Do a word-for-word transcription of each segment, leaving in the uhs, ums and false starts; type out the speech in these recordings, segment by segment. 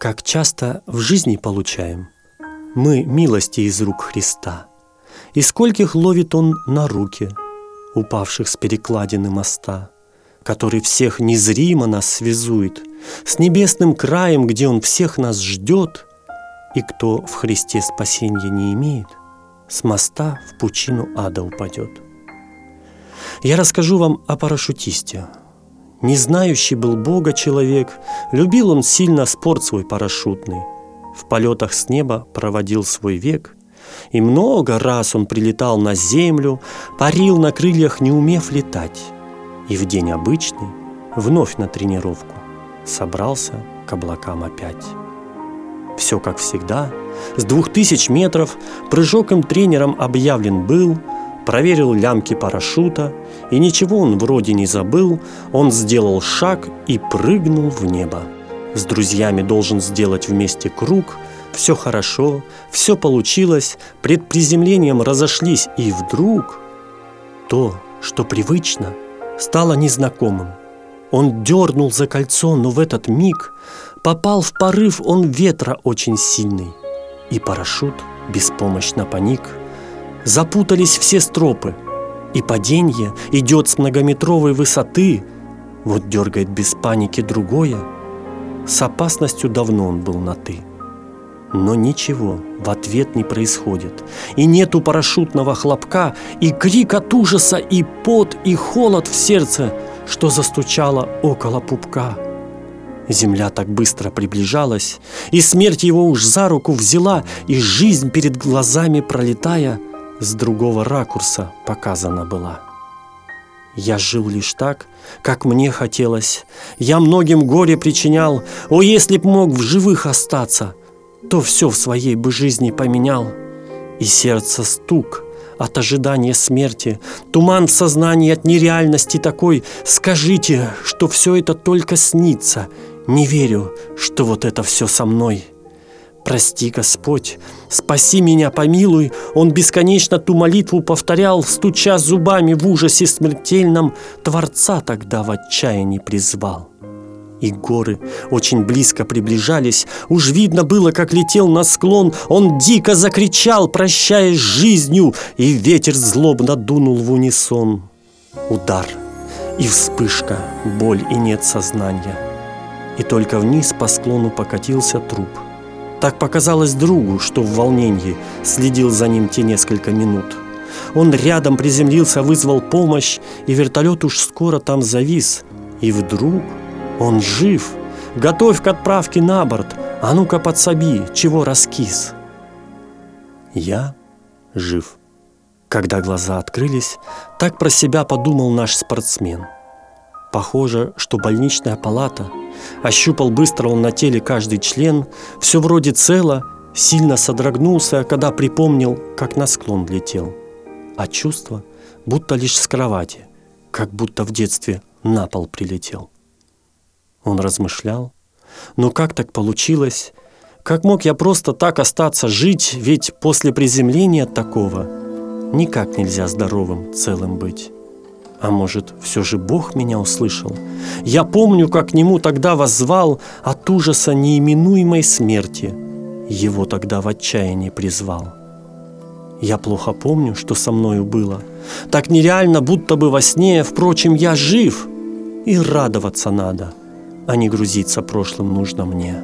Как часто в жизни получаем мы милости из рук Христа, и скольких ловит Он на руки, упавших с перекладины моста, который всех незримо нас связует с небесным краем, где Он всех нас ждет, и кто в Христе спасения не имеет, с моста в пучину ада упадет. Я расскажу вам о парашютисте. Не знающий был Бога человек, любил он сильно спорт свой парашютный, в полетах с неба проводил свой век, и много раз он прилетал на землю, парил на крыльях, не умев летать, и в день обычный, вновь на тренировку, собрался к облакам опять. Все как всегда, с двух тысяч метров прыжок им тренером объявлен был, проверил лямки парашюта, и ничего он вроде не забыл, он сделал шаг и прыгнул в небо. С друзьями должен сделать вместе круг, все хорошо, все получилось, пред приземлением разошлись, и вдруг то, что привычно, стало незнакомым. Он дернул за кольцо, но в этот миг попал в порыв он ветра очень сильный, и парашют беспомощно поник. Запутались все стропы, и паденье идет с многометровой высоты. Вот дергает без паники другое. С опасностью давно он был на «ты». Но ничего в ответ не происходит, и нету парашютного хлопка, и крик от ужаса, и пот, и холод в сердце, что застучало около пупка. Земля так быстро приближалась, и смерть его уж за руку взяла, и жизнь перед глазами пролетая с другого ракурса показана была. Я жил лишь так, как мне хотелось, я многим горе причинял. О, если б мог в живых остаться, то все в своей бы жизни поменял. И сердце стук от ожидания смерти, туман в сознании от нереальности такой. Скажите, что все это только снится, не верю, что вот это все со мной. Прости, Господь, спаси меня, помилуй. Он бесконечно ту молитву повторял, стуча зубами в ужасе смертельном, Творца тогда в отчаянии призвал. И горы очень близко приближались, уж видно было, как летел на склон. Он дико закричал, прощаясь с жизнью, и ветер злобно дунул в унисон. Удар и вспышка, боль и нет сознания, и только вниз по склону покатился труп. Так показалось другу, что в волнении следил за ним те несколько минут. Он рядом приземлился, вызвал помощь, и вертолет уж скоро там завис. И вдруг он жив. Готовь к отправке на борт. А ну-ка подсоби, чего раскис. Я жив. Когда глаза открылись, так про себя подумал наш спортсмен. Похоже, что больничная палата. Ощупал быстро он на теле каждый член. Все вроде цело. Сильно содрогнулся, когда припомнил, как на склон летел. А чувство, будто лишь с кровати, как будто в детстве на пол прилетел. Он размышлял. Ну как так получилось? Как мог я просто так остаться жить? Ведь после приземления такого никак нельзя здоровым, целым быть. А может, все же Бог меня услышал? Я помню, как к Нему тогда воззвал от ужаса неименуемой смерти. Его тогда в отчаянии призвал. Я плохо помню, что со мною было. Так нереально, будто бы во сне. Впрочем, я жив, и радоваться надо, а не грузиться прошлым нужно мне.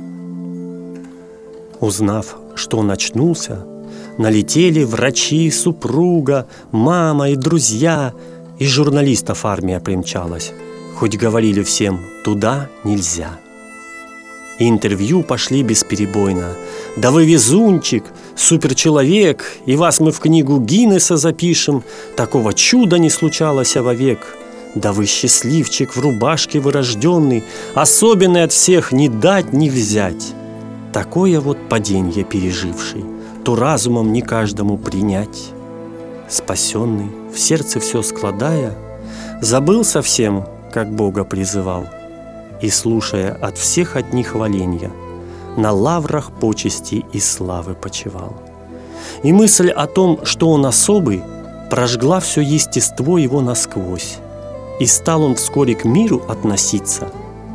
Узнав, что он очнулся, налетели врачи, супруга, мама и друзья, и журналистов армия примчалась, хоть говорили всем, туда нельзя. И интервью пошли бесперебойно. Да вы везунчик, суперчеловек, и вас мы в книгу Гиннесса запишем, такого чуда не случалось вовек. Да вы счастливчик в рубашке вырожденный, особенный от всех не дать не взять. Такое вот паденье переживший, то разумом не каждому принять. Спасенный, в сердце все складая, забыл совсем, как Бога призывал, и, слушая от всех одни хваленья, на лаврах почести и славы почивал. И мысль о том, что он особый, прожгла все естество его насквозь, и стал он вскоре к миру относиться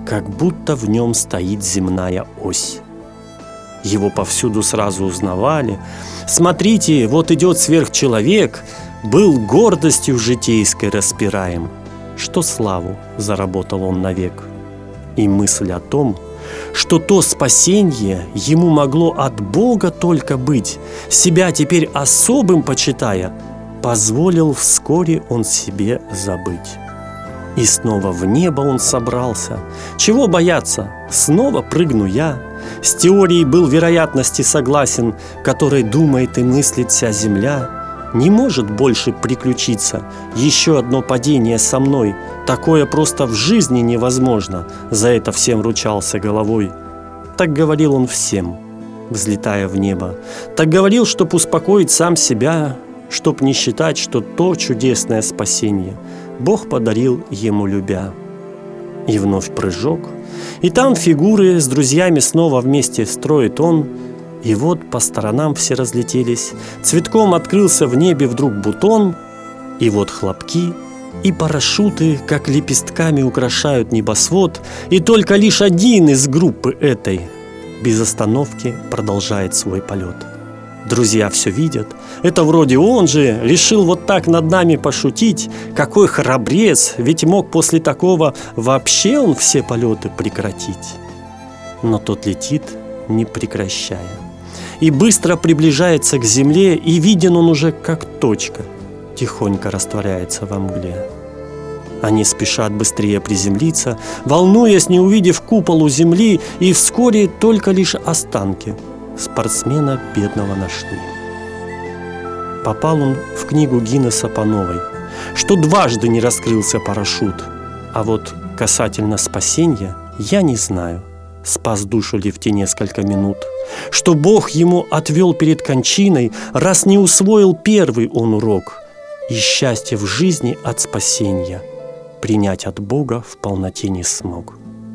как будто в нем стоит земная ось. Его повсюду сразу узнавали. Смотрите, вот идет сверхчеловек, был гордостью житейской распираем, что славу заработал он навек. И мысль о том, что то спасенье ему могло от Бога только быть, себя теперь особым почитая, позволил вскоре он себе забыть. И снова в небо он собрался. Чего бояться? Снова прыгну я. С теорией был вероятности согласен, которой думает и мыслит вся земля. Не может больше приключиться еще одно падение со мной. Такое просто в жизни невозможно. За это всем ручался головой. Так говорил он всем, взлетая в небо. Так говорил, чтоб успокоить сам себя, чтоб не считать, что то чудесное спасение Бог подарил ему любя. И вновь прыжок, и там фигуры с друзьями снова вместе строит он. И вот по сторонам все разлетелись, цветком открылся в небе вдруг бутон. И вот хлопки и парашюты, как лепестками украшают небосвод. И только лишь один из группы этой без остановки продолжает свой полет. Друзья все видят. Это вроде он же решил вот так над нами пошутить. Какой храбрец, ведь мог после такого вообще он все полеты прекратить. Но тот летит, не прекращая, и быстро приближается к земле, и виден он уже как точка, тихонько растворяется во мгле. Они спешат быстрее приземлиться, волнуясь, не увидев купол у земли, и вскоре только лишь останки спортсмена бедного нашли. Попал он в книгу Гиннесса по новой, что дважды не раскрылся парашют. А вот касательно спасения я не знаю, спас душу ли в те несколько минут, что Бог ему отвел перед кончиной, раз не усвоил первый он урок, и счастье в жизни от спасения принять от Бога в полноте не смог.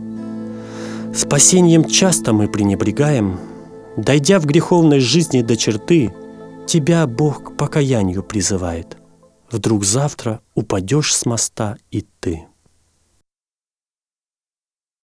Спасением часто мы пренебрегаем. Дойдя в греховной жизни до черты, тебя Бог к покаянию призывает. Вдруг завтра упадешь с моста и ты.